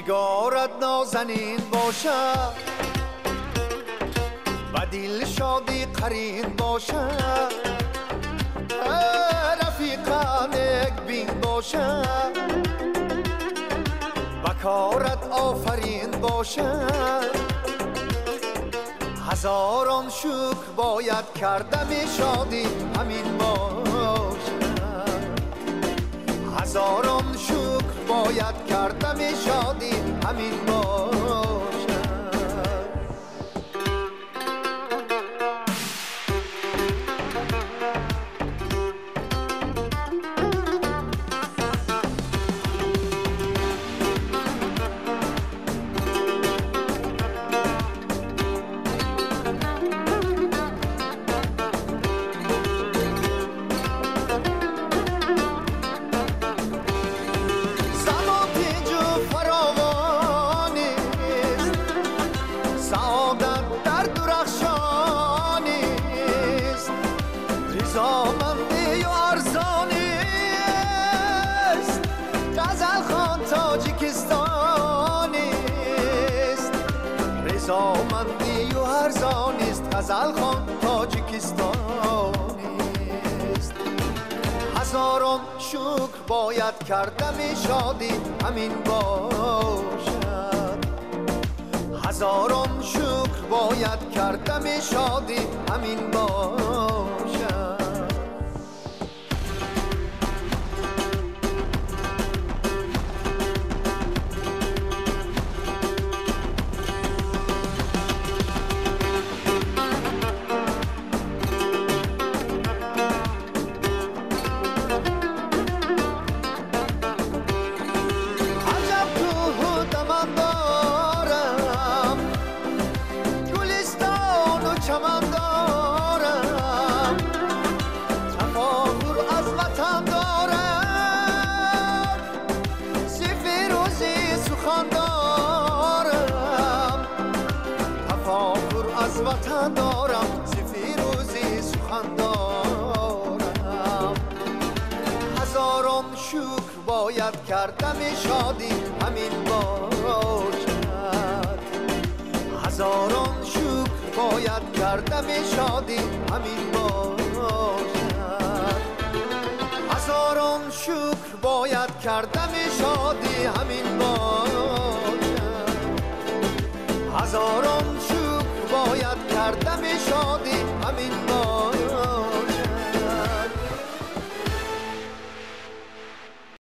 نگارت نازنین باشد و دل شادی قرین باشد رفیقان یک بین باشد و کارت آفرین باشد هزاران شکر باید کردم شادی همین باشد هزاران شکر باید کردم شادی همین باشد رضامندی و ارزانی است غزل خوان تاجیکستانی است رضامندی و ارزانی است غزل خوان تاجیکستانی است هزاران شکر باید کردم شادی همین باشد هزاران شکر باید کردم شادی همین باشد چمن دارم تفاخر از وطن دارم سفیروزی سخن دارم تفاخر از وطن دارم سفیروزی سخن دارم هزاران شکر باید کردم شادی همین باشد هزاران شکر باید کردم شادی همین باشد هزاران شکر باید کردم شادی همین باشد هزاران شکر باید کردم شادی همین